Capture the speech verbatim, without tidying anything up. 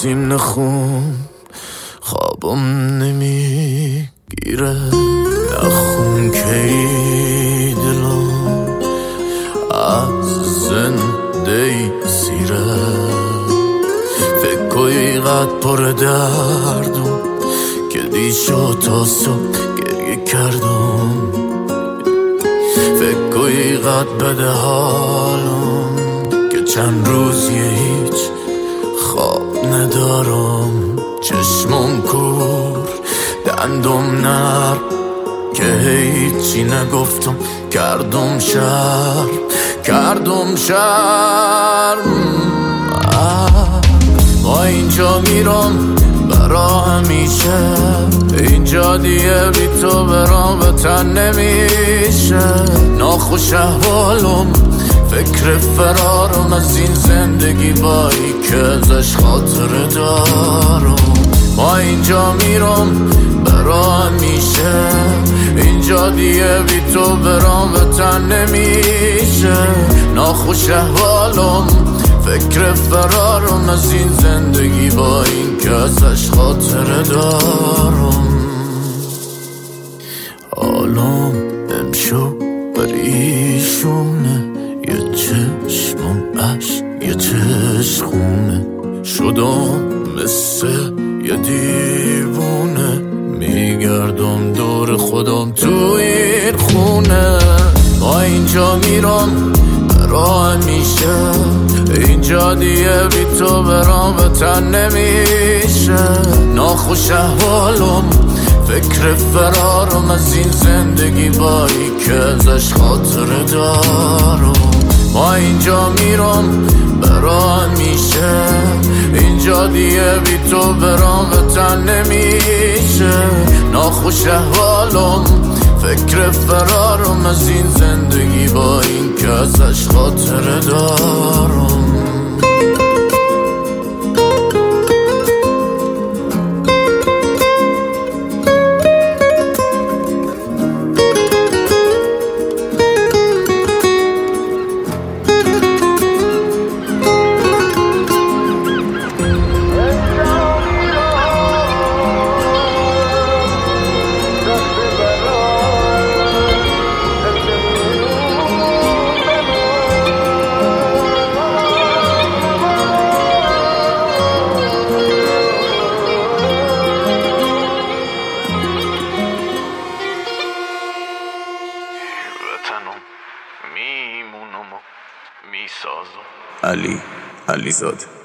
سیم نخون خوابم نمیگیره، نخون که ای دلم از زنده ای سیره. فکر کوی قد پر دردم که دیشو تا صبح گریه کردم. فکر کوی قد بده حالم که چند روزیه هیچ خواب ندارم. چشمم کور دندم نر که هیچی نگفتم، کردم شرم کردم شرم. ما اینجا میرم برا همیشه، اینجا دیگه بی تو برام وطن نمیشه. ناخوش احوالم فکر فرارم از این زندگی بایی که ازش خاطره دارم. ما اینجا میرم برا همیشه، اینجا دیگه بی تو برام وطن نمیشه. ناخوش احوالم فکر فرارم از این زندگی با این که ازش خاطره دارم. حالم امشو پریشونه، یه چشمم عشق یه چشمونه. شدم مثل یه دیوونه، میگردم دور خودم تو این خونه. با اینجا میرم برا همیشه، اینجا دیگه بی تو برام وطن نمیشه. ناخوش احوالم فکر فرارم از این زندگی بایی که ازش خاطره دارم. ما اینجا میرم برا همیشه، اینجا دیگه بی تو برام وطن نمیشه. ناخوش احوالم فکر فرارم از این زندگی با این که ازش خاطره دارم. میمونم و میسازم. علی علیزاده.